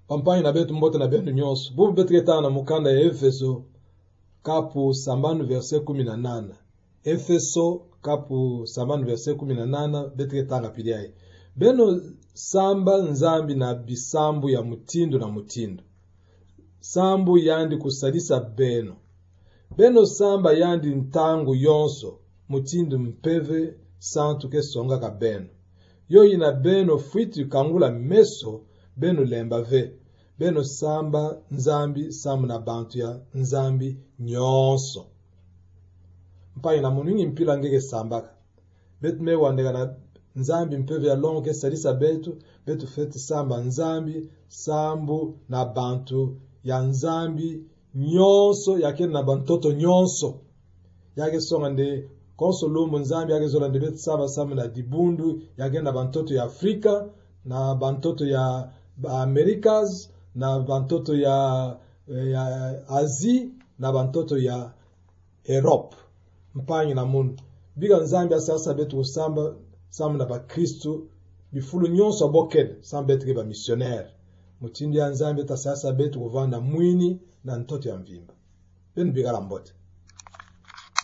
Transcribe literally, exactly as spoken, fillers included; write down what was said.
Pampanyi na betu mbote na benu nyonso. Bubu betu na mukanda ya Efeso kapu sambanu verse kumi na nane. Efeso kapu sambanu verse kumi na nane betu na pidiaye. Beno samba nzambi na bisambu ya mutindo na mutindo. Sambu yandi kusalisa beno. Beno samba yandi ntangu yonso mutindo mpeve santu ke songa ka beno. Yo ina beno fuitu kangula meso beno lemba ve. Beno samba nzambi samu na bantu ya nzambi nyonso. Mpa ina muningi mpila ngeke sambaka. Betu me wandega na nzambi mpeve ya longe salisa betu. Betu feti samba nzambi sambu na bantu ya nzambi nyonso yake na bantoto nyonso. Yake songa nde konsolumu nzambi yake zola nde betu samba samu na dibundu yake na bantoto ya Afrika na bantoto ya Americas na bantoto ya, ya Azi na bantoto ya Europe. Mpanyi na mundu biga nzambi asasa betu usamba samu na ba Kristu bifulu nyonso abokede samu betu keba missionaire. Mutindi ya nzambi tasasa betu kuvanda mwini na ntoto ya mvimba. Benu biga la mbote.